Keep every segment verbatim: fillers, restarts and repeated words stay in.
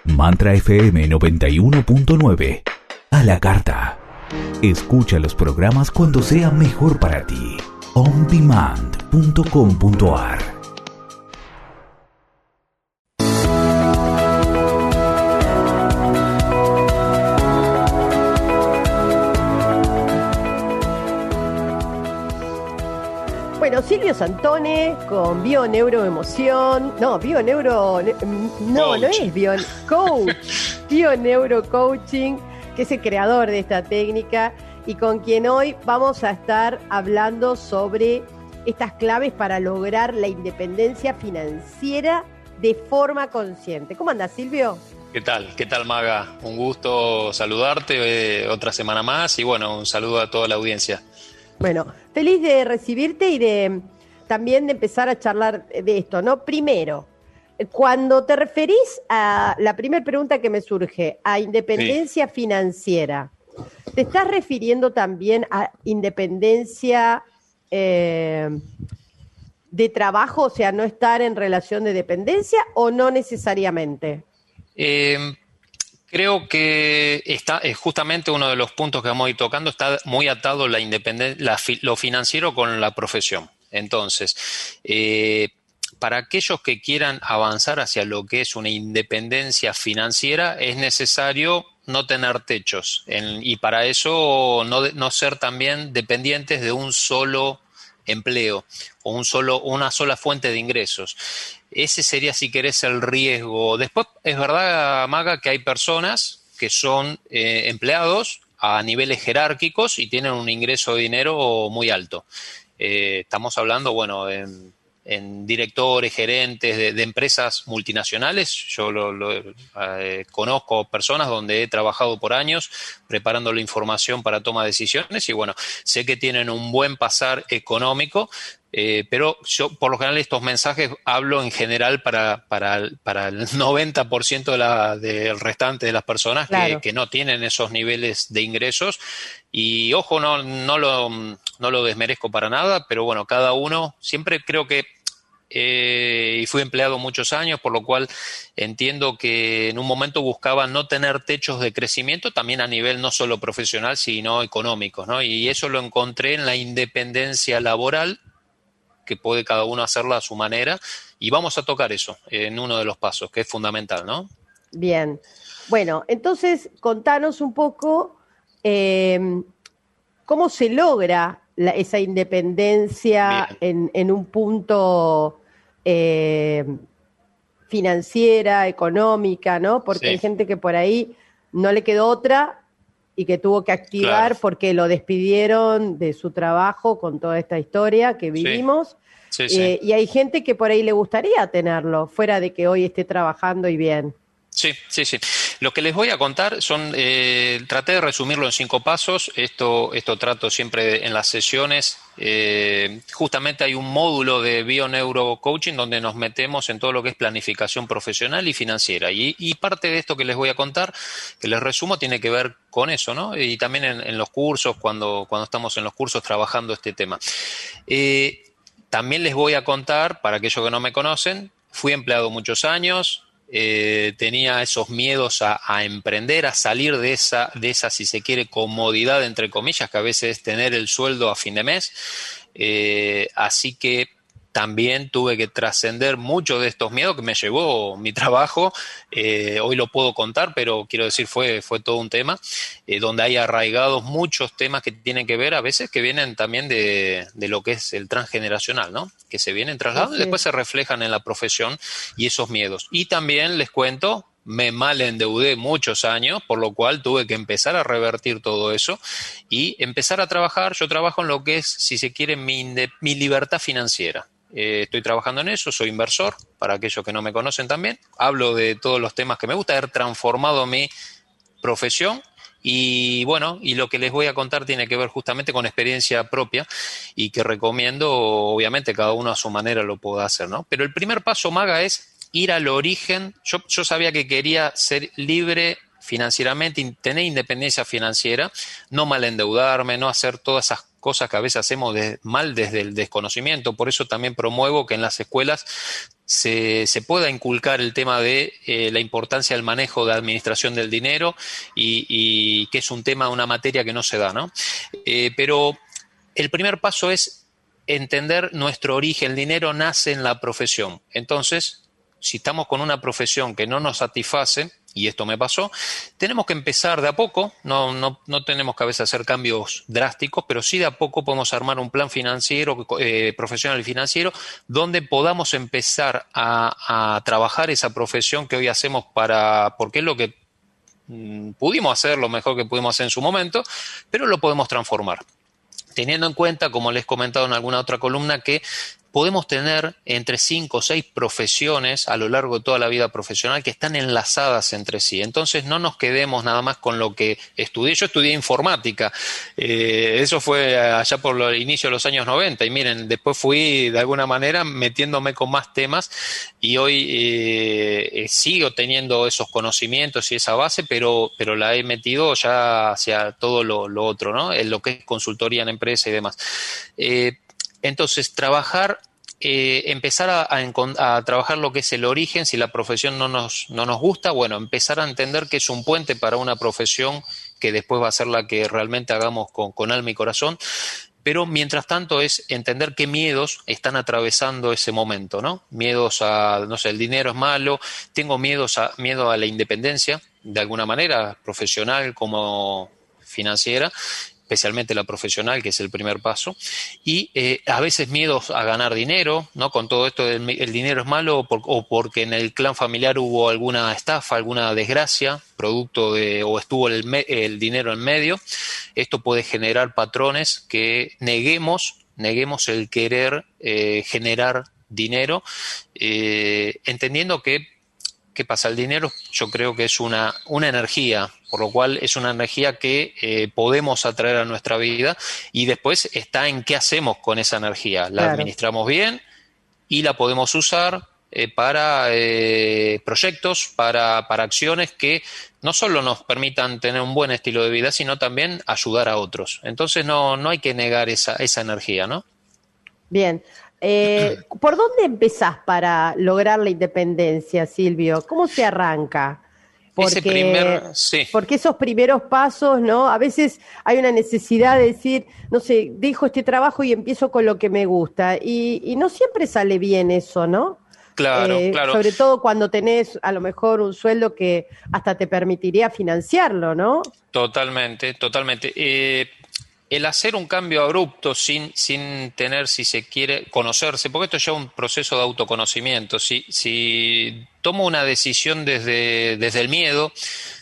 Mantra F M noventa y uno punto nueve. A la carta. Escucha los programas cuando sea mejor para ti. on demand punto com punto a r. Bueno, Silvio Santone con Bioneuroemoción, no, Bioneuro, no, no es Bio, Coach, Bioneurocoaching, que es el creador de esta técnica y con quien hoy vamos a estar hablando sobre estas claves para lograr la independencia financiera de forma consciente. ¿Cómo andas, Silvio? ¿Qué tal? ¿Qué tal, Maga? Un gusto saludarte eh, otra semana más y bueno, un saludo a toda la audiencia. Bueno, feliz de recibirte y de también de empezar a charlar de esto, ¿no? Primero, cuando te referís a la primera pregunta que me surge, a independencia sí. financiera, ¿te estás refiriendo también a independencia eh, de trabajo, o sea, no estar en relación de dependencia o no necesariamente? Eh... Creo que está es justamente uno de los puntos que vamos a ir tocando, está muy atado la independencia, la, lo financiero con la profesión. Entonces, eh, para aquellos que quieran avanzar hacia lo que es una independencia financiera, es necesario no tener techos en, y para eso no, no ser también dependientes de un solo empleo o un solo, una sola fuente de ingresos. Ese sería, si querés, el riesgo. Después, es verdad, Maga, que hay personas que son eh, empleados a niveles jerárquicos y tienen un ingreso de dinero muy alto. Eh, estamos hablando, bueno, en, en directores, gerentes de, de empresas multinacionales. Yo lo, lo, eh, conozco personas donde he trabajado por años preparando la información para toma de decisiones y, bueno, sé que tienen un buen pasar económico. Eh, pero yo, por lo general, estos mensajes hablo en general para, para, para el noventa por ciento de la, del restante de las personas claro. que, que no tienen esos niveles de ingresos. Y ojo, no, no, lo, no lo desmerezco para nada, pero bueno, cada uno, siempre creo que, eh, y fui empleado muchos años, por lo cual entiendo que en un momento buscaba no tener techos de crecimiento, también a nivel no solo profesional, sino económico, ¿no? Y eso lo encontré en la independencia laboral, que puede cada uno hacerla a su manera, y vamos a tocar eso en uno de los pasos, que es fundamental, ¿no? Bien. Bueno, entonces, contanos un poco eh, cómo se logra la, esa independencia en, en un punto eh, financiera, económica, ¿no? Porque sí. hay gente que por ahí no le quedó otra y que tuvo que activar claro. porque lo despidieron de su trabajo con toda esta historia que vivimos. Sí. Sí, eh, sí. Y hay gente que por ahí le gustaría tenerlo, fuera de que hoy esté trabajando y bien. Sí, sí, sí. Lo que les voy a contar son, eh, traté de resumirlo en cinco pasos. Esto, esto trato siempre en las sesiones. Eh, justamente hay un módulo de Bioneurocoaching donde nos metemos en todo lo que es planificación profesional y financiera. Y, y parte de esto que les voy a contar, que les resumo, tiene que ver con eso, ¿no? Y también en, en los cursos, cuando, cuando estamos en los cursos trabajando este tema. Eh, también les voy a contar, para aquellos que no me conocen, fui empleado muchos años. Eh, tenía esos miedos a, a emprender, a salir de esa, de esa, si se quiere, comodidad, entre comillas, que a veces es tener el sueldo a fin de mes. Eh, así que también tuve que trascender mucho de estos miedos que me llevó mi trabajo. Eh, hoy lo puedo contar, pero quiero decir, fue, fue todo un tema, eh, donde hay arraigados muchos temas que tienen que ver, a veces que vienen también de, de lo que es el transgeneracional, ¿no? Que se vienen trasladados y después se reflejan en la profesión y esos miedos. Y también les cuento, me mal endeudé muchos años, por lo cual tuve que empezar a revertir todo eso y empezar a trabajar. Yo trabajo en lo que es, si se quiere, mi, mi libertad financiera. Eh, estoy trabajando en eso, soy inversor, para aquellos que no me conocen también. Hablo de todos los temas que me gusta, haber transformado mi profesión. Y bueno, y lo que les voy a contar tiene que ver justamente con experiencia propia y que recomiendo, obviamente, cada uno a su manera lo pueda hacer, ¿no? Pero el primer paso, Maga, es ir al origen. Yo, yo sabía que quería ser libre financieramente, tener independencia financiera, no mal endeudarme, no hacer todas esas cosas que a veces hacemos de, mal desde el desconocimiento. Por eso también promuevo que en las escuelas se, se pueda inculcar el tema de eh, la importancia del manejo de administración del dinero y, y que es un tema, una materia que no se da, ¿no? Eh, pero el primer paso es entender nuestro origen. El dinero nace en la profesión. Entonces, si estamos con una profesión que no nos satisface, y esto me pasó, tenemos que empezar de a poco, no, no, no tenemos que a veces hacer cambios drásticos, pero sí de a poco podemos armar un plan financiero, eh, profesional y financiero, donde podamos empezar a, a trabajar esa profesión que hoy hacemos para, porque es lo que mm, pudimos hacer, lo mejor que pudimos hacer en su momento, pero lo podemos transformar. Teniendo en cuenta, como les he comentado en alguna otra columna, que podemos tener entre cinco o seis profesiones a lo largo de toda la vida profesional que están enlazadas entre sí. Entonces no nos quedemos nada más con lo que estudié. Yo estudié informática. Eh, eso fue allá por el inicio de los años noventa. Y miren, después fui de alguna manera metiéndome con más temas y hoy eh, sigo teniendo esos conocimientos y esa base, pero, pero la he metido ya hacia todo lo, lo otro, ¿no? En lo que es consultoría en empresa y demás. Eh, Entonces, trabajar, eh, empezar a, a, a trabajar lo que es el origen, si la profesión no nos, no nos gusta, bueno, empezar a entender que es un puente para una profesión que después va a ser la que realmente hagamos con, con alma y corazón, pero mientras tanto es entender qué miedos están atravesando ese momento, ¿no? Miedos a, no sé, el dinero es malo, tengo miedos a, miedo a la independencia, de alguna manera, profesional como financiera, especialmente la profesional, que es el primer paso, y eh, a veces miedos a ganar dinero, ¿no? Con todo esto del el dinero es malo, por, o porque en el clan familiar hubo alguna estafa, alguna desgracia, producto de, o estuvo el, me, el dinero en medio. Esto puede generar patrones que neguemos, neguemos el querer eh, generar dinero, eh, entendiendo que ¿qué pasa? El dinero yo creo que es una, una energía, por lo cual es una energía que eh, podemos atraer a nuestra vida y después está en qué hacemos con esa energía. La claro. administramos bien y la podemos usar eh, para eh, proyectos, para, para acciones que no solo nos permitan tener un buen estilo de vida, sino también ayudar a otros. Entonces no, no hay que negar esa, esa energía, ¿no? Bien. Eh, ¿Por dónde empezás para lograr la independencia, Silvio? ¿Cómo se arranca? Porque, Ese primer, sí. porque esos primeros pasos, ¿no? A veces hay una necesidad de decir, no sé, dejo este trabajo y empiezo con lo que me gusta. Y, y no siempre sale bien eso, ¿no? Claro, eh, claro. Sobre todo cuando tenés a lo mejor un sueldo que hasta te permitiría financiarlo, ¿no? Totalmente, totalmente. Eh, El hacer un cambio abrupto sin, sin tener, si se quiere, conocerse, porque esto es ya un proceso de autoconocimiento. Si, si tomo una decisión desde, desde el miedo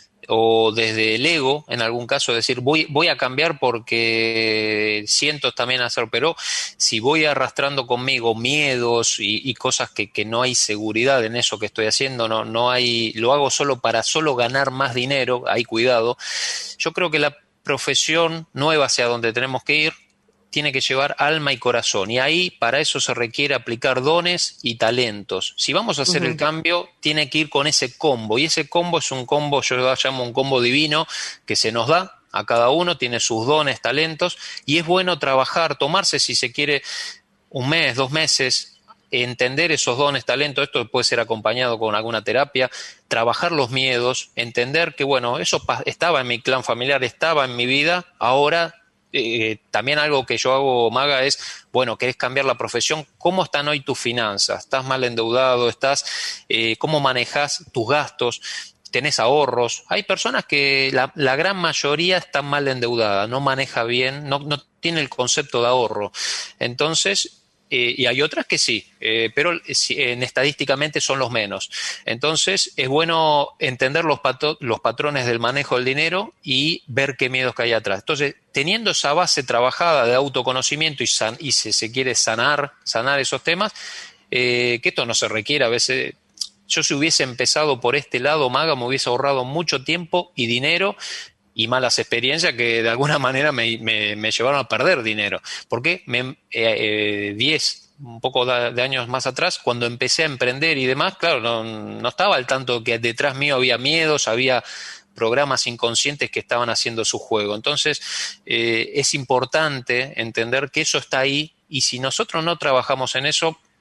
o desde el ego, en algún caso, decir, voy, voy a cambiar porque siento también hacer, pero si voy arrastrando conmigo miedos y, y cosas que, que no hay seguridad en eso que estoy haciendo, no, no hay, lo hago solo para solo ganar más dinero, hay cuidado. Yo creo que la profesión nueva hacia donde tenemos que ir tiene que llevar alma y corazón y ahí para eso se requiere aplicar dones y talentos. Si vamos a hacer uh-huh. el cambio tiene que ir con ese combo y ese combo es un combo, yo lo llamo un combo divino que se nos da a cada uno, tiene sus dones, talentos y es bueno trabajar, tomarse si se quiere un mes, dos meses, entender esos dones, talentos, esto puede ser acompañado con alguna terapia, trabajar los miedos, entender que, bueno, eso estaba en mi clan familiar, estaba en mi vida, ahora eh, también algo que yo hago, Maga, es, bueno, querés cambiar la profesión, ¿cómo están hoy tus finanzas? ¿Estás mal endeudado? ¿Estás, eh, cómo manejas tus gastos? ¿Tenés ahorros? Hay personas que la, la gran mayoría están mal endeudada, no maneja bien, no, no tiene el concepto de ahorro. Entonces, Eh, y hay otras que sí, eh, pero en, estadísticamente son los menos. Entonces es bueno entender los, pato, los patrones del manejo del dinero y ver qué miedos que hay atrás. Entonces, teniendo esa base trabajada de autoconocimiento y, san, y si se quiere sanar, sanar esos temas, eh, que esto no se requiere a veces. Yo si hubiese empezado por este lado, Maga, me hubiese ahorrado mucho tiempo y dinero y malas experiencias que de alguna manera me, me, me llevaron a perder dinero. Porque me, eh, diez, un poco de, de años más atrás, cuando empecé a emprender y demás, claro, no, no estaba al tanto que detrás mío había miedos, había programas inconscientes que estaban haciendo su juego. Entonces, eh, es importante entender que eso está ahí y si nosotros no trabajamos en eso,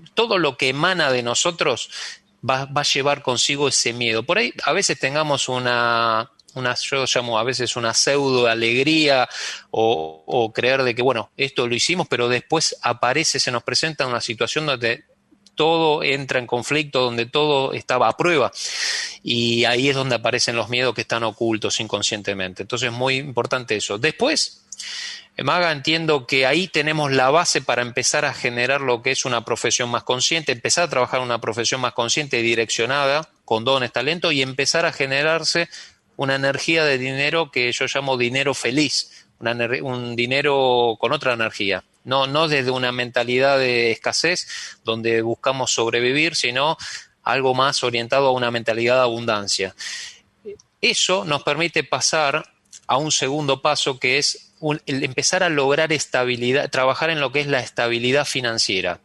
todo lo que emana de nosotros va, va a llevar consigo ese miedo. Por ahí a veces tengamos una, una yo llamo a veces una pseudo alegría o, o creer de que, bueno, esto lo hicimos, pero después aparece, se nos presenta una situación donde todo entra en conflicto, donde todo estaba a prueba, y ahí es donde aparecen los miedos que están ocultos inconscientemente. Entonces es muy importante eso. Después, Maga, entiendo que ahí tenemos la base para empezar a generar lo que es una profesión más consciente, empezar a trabajar una profesión más consciente y direccionada, con dones, talento, y empezar a generarse una energía de dinero que yo llamo dinero feliz, una, un dinero con otra energía. No, no desde una mentalidad de escasez donde buscamos sobrevivir, sino algo más orientado a una mentalidad de abundancia. Eso nos permite pasar a un segundo paso, que es un, el empezar a lograr estabilidad, trabajar en lo que es la estabilidad financiera.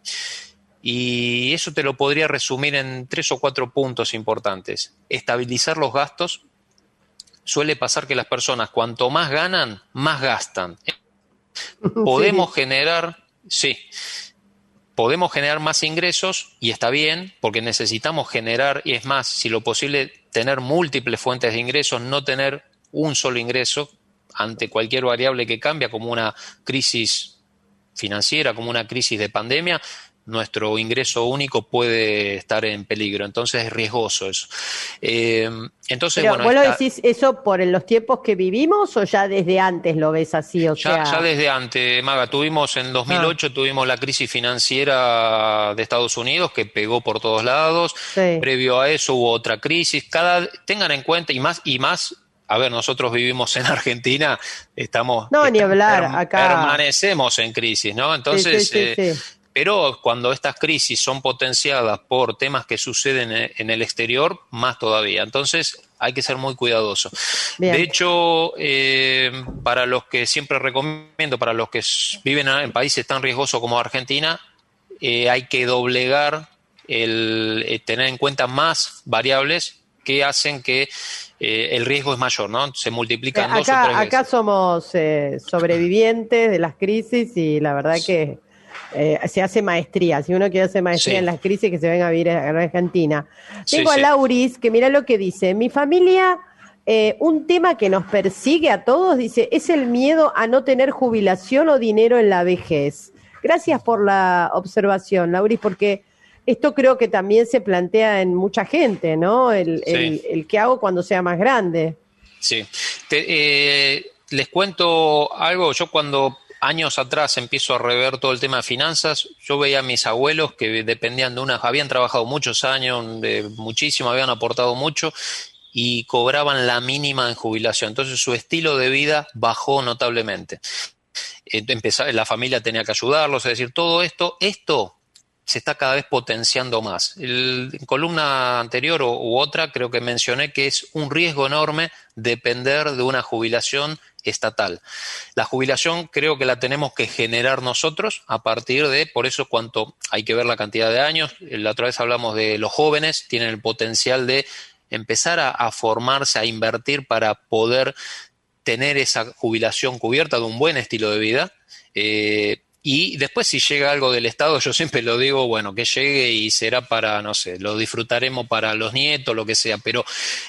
Y eso te lo podría resumir en tres o cuatro puntos importantes. Estabilizar los gastos. Suele pasar que las personas, cuanto más ganan, más gastan. Podemos sí. generar, sí, podemos generar más ingresos y está bien, porque necesitamos generar, y es más, si lo posible, tener múltiples fuentes de ingresos, no tener un solo ingreso ante cualquier variable que cambia, como una crisis financiera, como una crisis de pandemia. Nuestro ingreso único puede estar en peligro, entonces es riesgoso eso. Eh, entonces, Pero, bueno, ¿vos lo esta, decís eso por los tiempos que vivimos o ya desde antes lo ves así? O ya, sea... ya desde antes, Maga, tuvimos en dos mil ocho ah. tuvimos la crisis financiera de Estados Unidos que pegó por todos lados. Sí. Previo a eso hubo otra crisis. Cada tengan en cuenta y más y más. A ver, nosotros vivimos en Argentina, estamos no estamos, ni hablar per, acá permanecemos en crisis, ¿no? Entonces. Sí, sí, sí, eh, sí. Pero cuando estas crisis son potenciadas por temas que suceden en el exterior, más todavía. Entonces hay que ser muy cuidadoso. Bien. De hecho, eh, para los que siempre recomiendo, para los que viven en países tan riesgosos como Argentina, eh, hay que doblegar, el, el tener en cuenta más variables que hacen que eh, el riesgo es mayor, ¿no? Se multiplican acá, dos o tres veces. Acá somos eh, sobrevivientes de las crisis y la verdad que Eh, se hace maestría. Si uno quiere hacer maestría sí. en las crisis, que se venga a vivir a Argentina. Tengo sí, a Lauris, sí. que mira lo que dice. Mi familia, eh, un tema que nos persigue a todos, dice, es el miedo a no tener jubilación o dinero en la vejez. Gracias por la observación, Lauris, porque esto creo que también se plantea en mucha gente, ¿no? El, sí. el, el qué hago cuando sea más grande. Sí. Te, eh, les cuento algo. Yo cuando años atrás empiezo a rever todo el tema de finanzas, yo veía a mis abuelos que dependían de unas, habían trabajado muchos años, de, muchísimo, habían aportado mucho y cobraban la mínima en jubilación. Entonces su estilo de vida bajó notablemente. Empezó, la familia tenía que ayudarlos, es decir, todo esto, esto se está cada vez potenciando más. El, en columna anterior o, u otra creo que mencioné que es un riesgo enorme depender de una jubilación estatal. La jubilación creo que la tenemos que generar nosotros a partir de, por eso cuanto hay que ver la cantidad de años, la otra vez hablamos de los jóvenes, tienen el potencial de empezar a, a formarse, a invertir para poder tener esa jubilación cubierta de un buen estilo de vida. Eh, Y después si llega algo del Estado, yo siempre lo digo, bueno, que llegue y será para, no sé, lo disfrutaremos para los nietos, lo que sea, pero,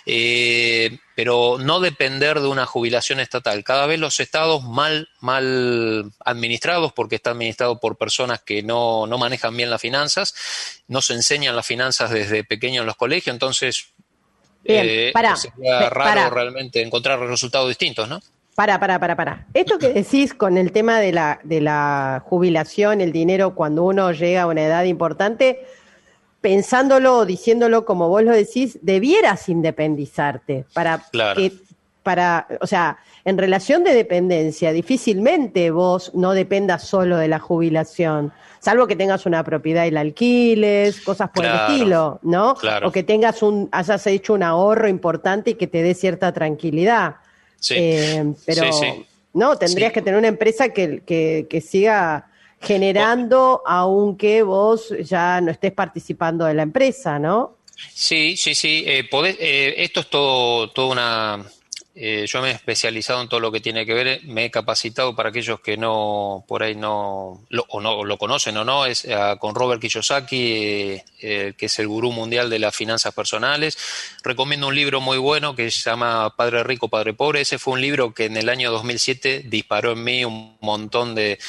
eh, pero no depender de una jubilación estatal. Cada vez los estados mal, mal administrados, porque está administrado por personas que no, no manejan bien las finanzas, no se enseñan las finanzas desde pequeños en los colegios, entonces bien, eh, para, sería raro para. realmente encontrar resultados distintos, ¿no? Para, para, para, para. Esto que decís con el tema de la, de la jubilación, el dinero, cuando uno llega a una edad importante, pensándolo o diciéndolo como vos lo decís, debieras independizarte para claro. que, para, o sea, en relación de dependencia, difícilmente vos no dependas solo de la jubilación, salvo que tengas una propiedad y la alquiles, cosas por claro. el estilo, ¿no? Claro. O que tengas un, hayas hecho un ahorro importante y que te dé cierta tranquilidad. Sí. Eh, pero sí, sí. no, tendrías sí. que tener una empresa que, que, que siga generando, aunque vos ya no estés participando de la empresa, ¿no? Sí, sí, sí. Eh, podés, eh, esto es todo, todo una, Eh, yo me he especializado en todo lo que tiene que ver, me he capacitado para aquellos que no, por ahí no, lo, o no lo conocen o no, es uh, con Robert Kiyosaki, eh, eh, que es el gurú mundial de las finanzas personales. Recomiendo un libro muy bueno que se llama Padre Rico, Padre Pobre. Ese fue un libro que en el año dos mil siete disparó en mí un montón de...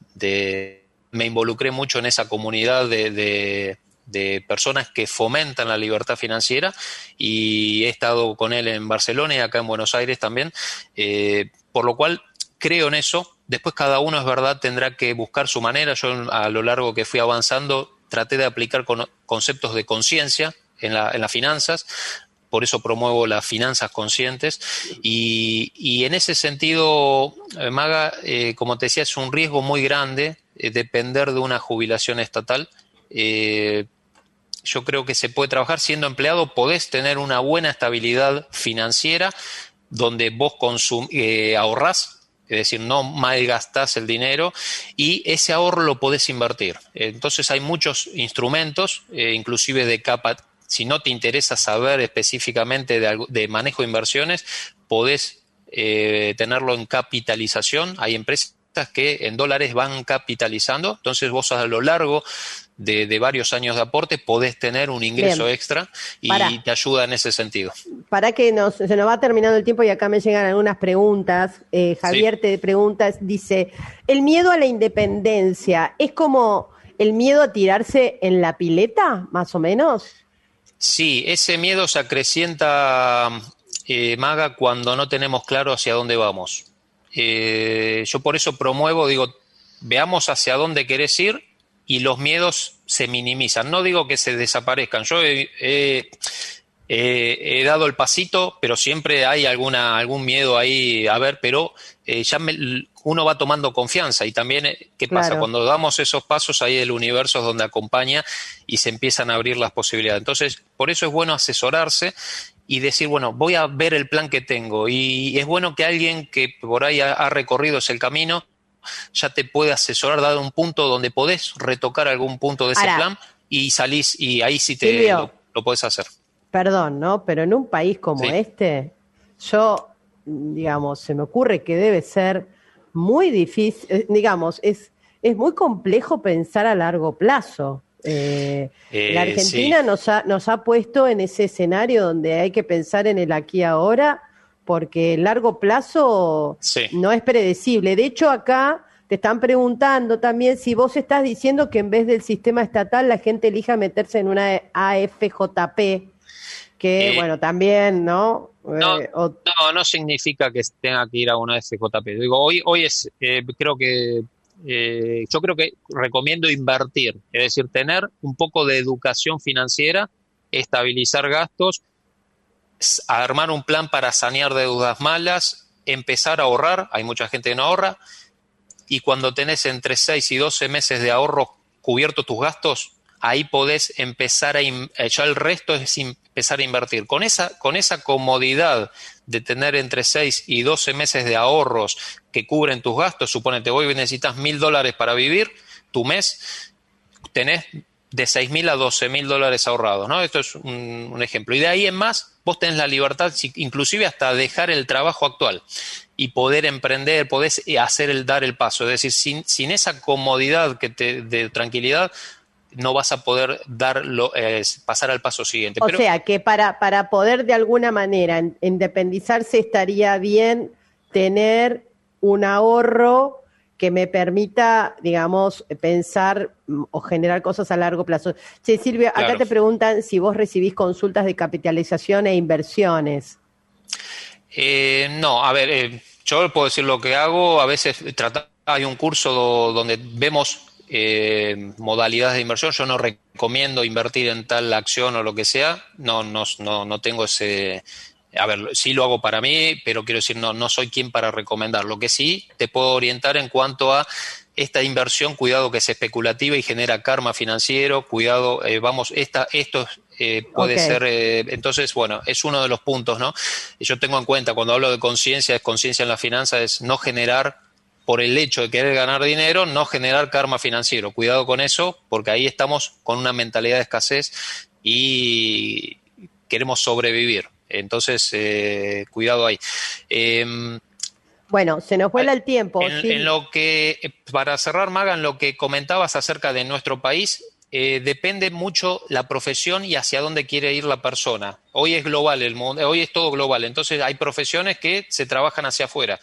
de me involucré mucho en esa comunidad de... de de personas que fomentan la libertad financiera, y he estado con él en Barcelona y acá en Buenos Aires también, eh, por lo cual creo en eso. Después cada uno, es verdad, tendrá que buscar su manera. Yo a lo largo que fui avanzando traté de aplicar con, conceptos de conciencia en, la, en las finanzas, por eso promuevo las finanzas conscientes, y, y en ese sentido, Maga, eh, como te decía, es un riesgo muy grande eh, depender de una jubilación estatal. Eh, Yo creo que se puede trabajar siendo empleado, podés tener una buena estabilidad financiera donde vos consum- eh, ahorrás, es decir, no malgastás el dinero, y ese ahorro lo podés invertir. Entonces hay muchos instrumentos, eh, inclusive de capa. Si no te interesa saber específicamente de, algo, de manejo de inversiones, podés eh, tenerlo en capitalización. Hay empresas que en dólares van capitalizando, entonces vos a lo largo De, de varios años de aporte podés tener un ingreso Bien. extra y para, te ayuda en ese sentido. Para que nos, se nos va terminando el tiempo y acá me llegan algunas preguntas. Eh, Javier sí. te pregunta, dice, ¿el miedo a la independencia es como el miedo a tirarse en la pileta, más o menos? Sí, ese miedo se acrecienta, eh, Maga, cuando no tenemos claro hacia dónde vamos. Eh, yo por eso promuevo, digo, veamos hacia dónde querés ir, y los miedos se minimizan. No digo que se desaparezcan. Yo he, he, he, he dado el pasito, pero siempre hay alguna algún miedo ahí, a ver, pero eh, ya me, uno va tomando confianza. Y también, ¿qué pasa? Claro. Cuando damos esos pasos, ahí el universo es donde acompaña y se empiezan a abrir las posibilidades. Entonces, por eso es bueno asesorarse y decir, bueno, voy a ver el plan que tengo. Y es bueno que alguien que por ahí ha, ha recorrido ese camino ya te puede asesorar, dar un punto donde podés retocar algún punto de ese Ahora, plan y salís, y ahí sí te Silvio, lo, lo podés hacer. Perdón, ¿no? Pero en un país como sí. este, yo, digamos, se me ocurre que debe ser muy difícil, eh, digamos, es, es muy complejo pensar a largo plazo. Eh, eh, la Argentina sí. nos, ha, nos ha puesto en ese escenario donde hay que pensar en el aquí y ahora, porque el largo plazo sí. no es predecible. De hecho, acá te están preguntando también si vos estás diciendo que en vez del sistema estatal la gente elija meterse en una A F J P, que, eh, bueno, también, ¿no? No, eh, o... no, no significa que tenga que ir a una A F J P. Digo, hoy, hoy es, eh, creo que, eh, yo creo que recomiendo invertir, es decir, tener un poco de educación financiera, estabilizar gastos, a armar un plan para sanear deudas malas, empezar a ahorrar. Hay mucha gente que no ahorra, y cuando tenés entre seis y doce meses de ahorro cubiertos tus gastos, ahí podés empezar a, in- ya el resto es empezar a invertir. Con esa, con esa comodidad de tener entre seis y doce meses de ahorros que cubren tus gastos, suponete, hoy necesitas mil dólares para vivir, tu mes tenés de seis mil a doce mil dólares ahorrados, ¿no? Esto es un, un ejemplo. Y de ahí en más, vos tenés la libertad, inclusive hasta dejar el trabajo actual y poder emprender, podés hacer el dar el paso. Es decir, sin, sin esa comodidad que te, de tranquilidad, no vas a poder darlo, eh, pasar al paso siguiente. O Pero, sea, que para, para poder de alguna manera independizarse estaría bien tener un ahorro que me permita, digamos, pensar o generar cosas a largo plazo. Che, Silvia, claro. Acá te preguntan si vos recibís consultas de capitalización e inversiones. Eh, no, a ver, eh, yo puedo decir lo que hago. A veces trata, hay un curso do, donde vemos eh, modalidades de inversión. Yo no recomiendo invertir en tal acción o lo que sea. No, no, no, no tengo ese... A ver, sí lo hago para mí, pero quiero decir, no, no soy quien para recomendar. Lo que sí te puedo orientar en cuanto a esta inversión, cuidado que es especulativa y genera karma financiero, cuidado, eh, vamos, esta, esto eh, puede okay. ser, eh, entonces, bueno, es uno de los puntos, ¿no? Yo tengo en cuenta, cuando hablo de conciencia, es conciencia en la finanza, es no generar, por el hecho de querer ganar dinero, no generar karma financiero. Cuidado con eso, porque ahí estamos con una mentalidad de escasez y queremos sobrevivir. Entonces, eh, cuidado ahí. Eh, Bueno, se nos vuela el tiempo. En, sí. en lo que, para cerrar, Maga, en lo que comentabas acerca de nuestro país, eh, depende mucho la profesión y hacia dónde quiere ir la persona. Hoy es global el mundo, hoy es todo global, entonces hay profesiones que se trabajan hacia afuera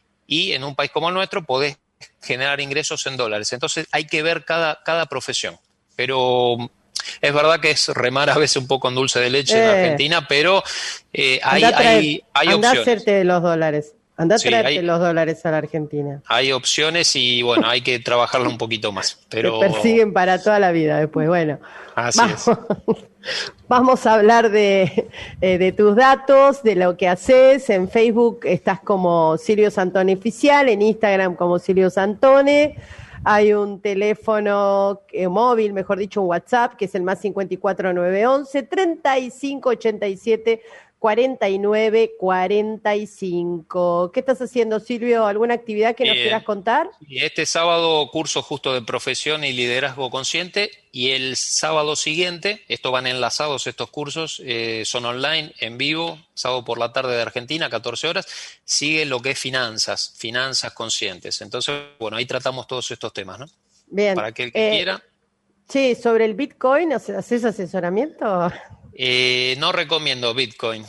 y en un país como el nuestro podés generar ingresos en dólares. Entonces hay que ver cada, cada profesión. Pero es verdad que es remar a veces un poco en dulce de leche eh, en Argentina, pero eh, hay, traer, hay, hay andá opciones. a hacerte los dólares. Andá a Sí, traerte hay, los dólares a la Argentina. Hay opciones y bueno, hay que trabajarlo un poquito más. Pero... Te persiguen para toda la vida después. Bueno, así vamos, es. Vamos a hablar de, eh, de tus datos, de lo que haces. En Facebook estás como Silvio Santone Oficial, en Instagram como Silvio Santone. Hay un teléfono eh, móvil, mejor dicho, un WhatsApp, que es el más cincuenta y cuatro nueve once, treinta y cinco ochenta y siete, cuarenta y nueve cuarenta y cinco. ¿Qué estás haciendo, Silvio? ¿Alguna actividad que nos Bien. quieras contar? Y este sábado curso justo de profesión y liderazgo consciente, y el sábado siguiente, estos van enlazados estos cursos, eh, son online, en vivo, sábado por la tarde de Argentina, catorce horas, sigue lo que es finanzas, finanzas conscientes. Entonces, bueno, ahí tratamos todos estos temas, ¿no? Bien. Para aquel que eh, quiera. Sí, sobre el Bitcoin, ¿haces asesoramiento? Eh, no recomiendo Bitcoin,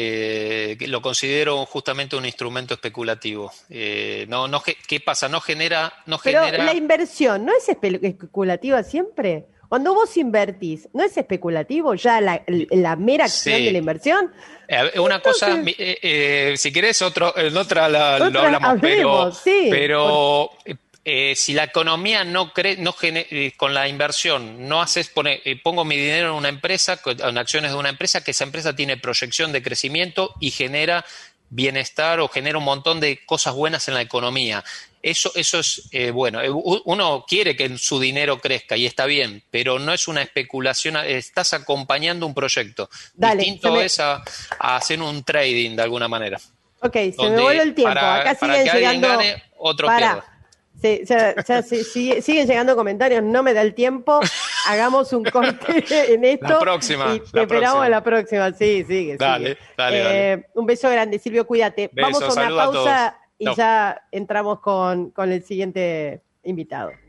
eh, lo considero justamente un instrumento especulativo. Eh, no, no, ¿qué pasa? No genera, no Pero genera... la inversión, ¿no es espe- especulativa siempre? Cuando vos invertís, ¿no es especulativo ya la, la mera acción Sí. de la inversión? Eh, una Entonces, cosa, eh, eh, si querés, otro, en otra la, otra, lo hablamos, hablemos, pero, sí, pero eh, si la economía no cree, no gene, eh, con la inversión, no haces, pone, eh, pongo mi dinero en una empresa, en acciones de una empresa, que esa empresa tiene proyección de crecimiento y genera bienestar o genera un montón de cosas buenas en la economía. Eso, eso es eh, bueno. Uno quiere que su dinero crezca y está bien, pero no es una especulación. Estás acompañando un proyecto. Dale, Distinto me... es a, a hacer un trading de alguna manera. Ok, se me vuelve el tiempo. Para, Acá para siguen que llegando. Alguien gane, otro para. pierda. Sí, ya, ya, sí, sí, siguen llegando comentarios, no me da el tiempo. Hagamos un corte en esto. La próxima. Y te la esperamos próxima. a la próxima. Sí, sigue. Dale, sigue. dale, eh, dale. Un beso grande, Silvio, cuídate. Beso, vamos a una saludo a pausa todos. y No. ya entramos con, con el siguiente invitado.